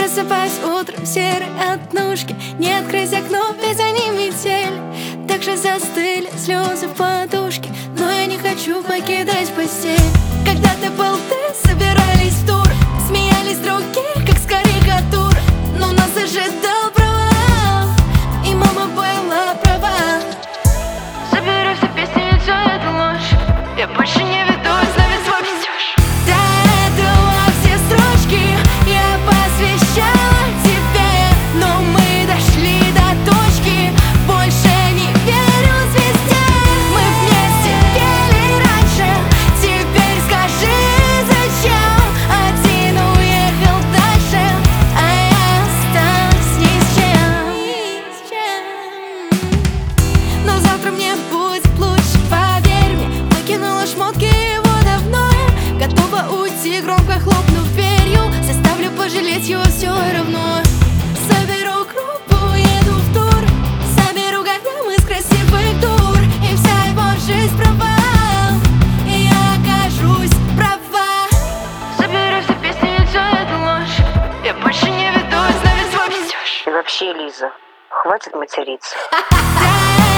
Просыпаюсь утром в серой однушке, не открыть окно, ведь за ним метель. Так же застыли слезы в подушке, но я не хочу покидать постель. Когда-то был ты, собирались в тур, смеялись других, как с карикатур, но нас ожидал провал, и мама была права. Собирай все песни, ведь всё это ложь. Я больше не ведусь, но ведь свой несёшь. До этого все строчки я посвящала тебе, но мы дошли до точки, больше не верю звезде. Мы вместе пели раньше, теперь скажи, зачем один уехал дальше, а я осталась ни с чем. Но завтра мне будет лучше, поверь мне. Выкинула шмотки, его давно я готова уйти, громко хлопнув дверью. Заставлю пожалеть его все равно. Соберу группу, еду в тур, соберу годам из красивых дур, и вся его жизнь провал, и я окажусь права. Собирай все песни, ведь всё это ложь. Я больше не ведусь, но ведь свой несёшь. И вообще, Лиза, хватит материться. До